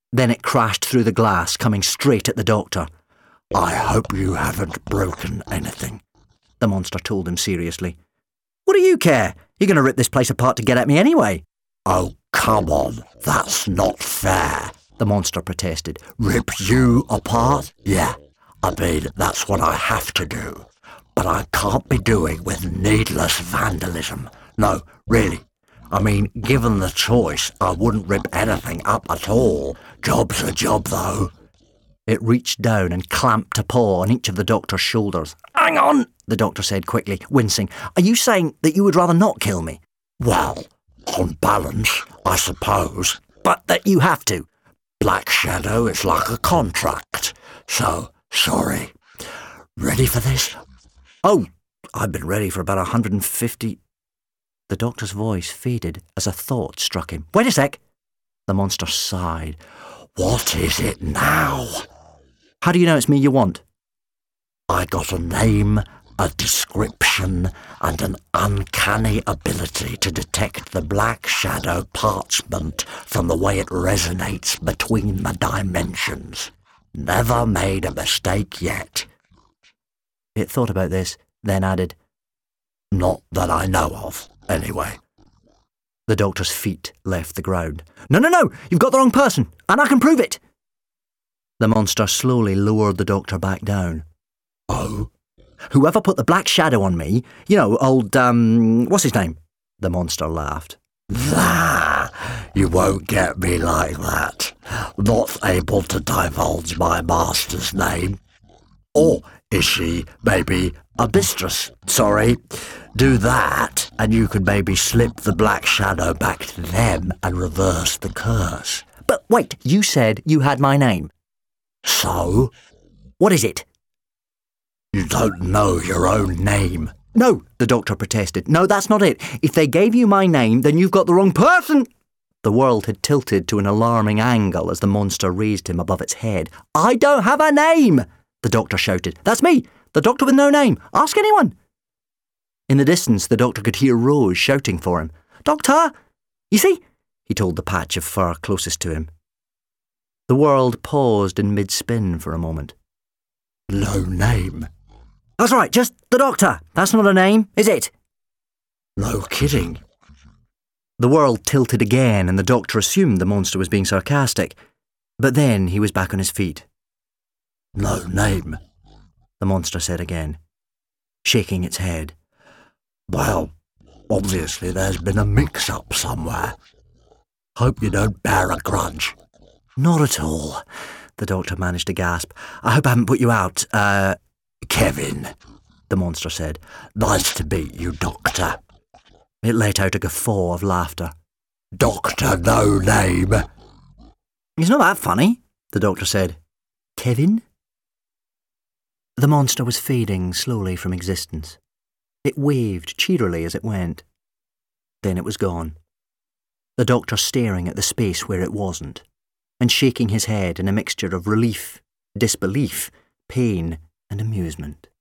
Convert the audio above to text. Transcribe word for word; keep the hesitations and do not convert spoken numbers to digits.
Then it crashed through the glass, coming straight at the doctor. I hope you haven't broken anything, the monster told him seriously. What do you care? You're going to rip this place apart to get at me anyway. Oh, come on, that's not fair, the monster protested. Rip you apart? Yeah, I mean, that's what I have to do. But I can't be doing with needless vandalism. No, really. I mean, given the choice, I wouldn't rip anything up at all. Job's a job, though. It reached down and clamped a paw on each of the doctor's shoulders. Hang on, the doctor said quickly, wincing. Are you saying that you would rather not kill me? Well, on balance, I suppose. But that you have to. Black Shadow is like a contract. So, sorry. Ready for this? Oh, I've been ready for about a hundred and fifty... The doctor's voice faded as a thought struck him. Wait a sec. The monster sighed. What is it now? How do you know it's me you want? I got a name, a description, and an uncanny ability to detect the Black Shadow parchment from the way it resonates between the dimensions. Never made a mistake yet. It thought about this, then added, Not that I know of, anyway. The doctor's feet left the ground. No, no, no! You've got the wrong person, and I can prove it! The monster slowly lowered the doctor back down. Oh? Whoever put the Black Shadow on me, you know, old, um, what's his name? The monster laughed. Nah, you won't get me like that. Not able to divulge my master's name. Or is she, maybe, a mistress? Sorry. Do that, and you could maybe slip the Black Shadow back to them and reverse the curse. But wait, you said you had my name. So? What is it? You don't know your own name. No, the doctor protested. No, that's not it. If they gave you my name, then you've got the wrong person. The world had tilted to an alarming angle as the monster raised him above its head. I don't have a name, the doctor shouted. That's me, the doctor with no name. Ask anyone. In the distance, the doctor could hear Rose shouting for him. Doctor! You see? He told the patch of fur closest to him. The world paused in mid-spin for a moment. No name? That's right, just the doctor. That's not a name, is it? No kidding. The world tilted again and the doctor assumed the monster was being sarcastic. But then he was back on his feet. No name, the monster said again, shaking its head. Well, obviously there's been a mix-up somewhere. Hope you don't bear a grudge. Not at all, the doctor managed to gasp. I hope I haven't put you out. Uh, Kevin, the monster said. Nice to meet you, Doctor. It let out a guffaw of laughter. Doctor No Name. It's not that funny, the doctor said. Kevin? The monster was fading slowly from existence. It waved cheerily as it went. Then it was gone. The doctor staring at the space where it wasn't, and shaking his head in a mixture of relief, disbelief, pain, and amusement.